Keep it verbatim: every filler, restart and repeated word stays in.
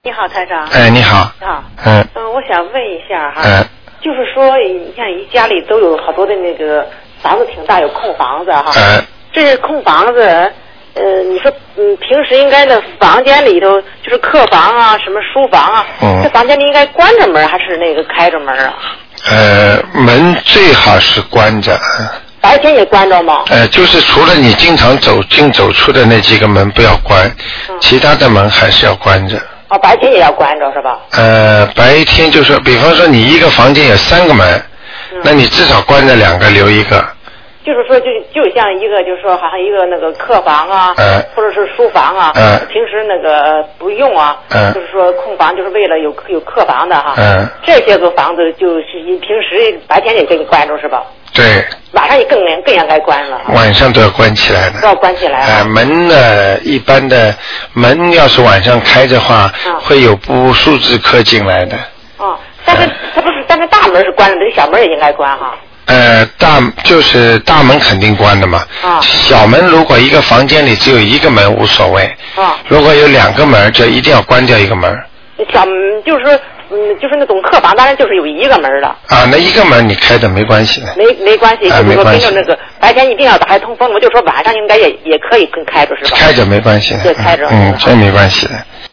你好，台长。 哎，你好。 你好。 嗯。 嗯、呃，我想问一下哈。 嗯。 就是说，你看一家里都有好多的那个房子挺大，有空房子哈。 嗯。 这是空房子，呃，你说，嗯，平时应该的房间里头就是客房啊，什么书房啊，嗯，这房间里应该关着门还是那个开着门啊？ 呃，门最好是关着。 白天也关着吗？ 呃，就是除了你经常走进走出的那几个门不要关，嗯、其他的门还是要关着。 哦，白天也要关着是吧？ 呃，白天就说，比方说你一个房间有三个门，嗯、那你至少关着两个，留一个。 就是说就，就就像一个，就是说，好像一个那个客房啊， 嗯、 或者是书房啊， 嗯、 平时那个不用啊， 嗯、 就是说空房，就是为了有有客房的哈。 嗯、 这些个房子就是平时白天也给你关着是吧？ 对。 晚上也更更应该关了。晚上都要关起来的。 都要关起来。 呃，门呢，一般的门要是晚上开的话，嗯、会有不速之客进来的。 哦，但是它不是，但是大门是关着的，这小门也应该关哈。 呃，大就是大门肯定关的嘛。啊。小门如果一个房间里只有一个门无所谓。啊。如果有两个门，就一定要关掉一个门。 小就是说，嗯，就是那种客房，当然就是有一个门的。 啊，那一个门你开的没关系的。 没没关系， 啊、 就是说跟着那个白天一定要打开通风，我就说晚上应该也也可以跟开着是吧？ 开着没关系的。 对，开着。 嗯，这没关系的。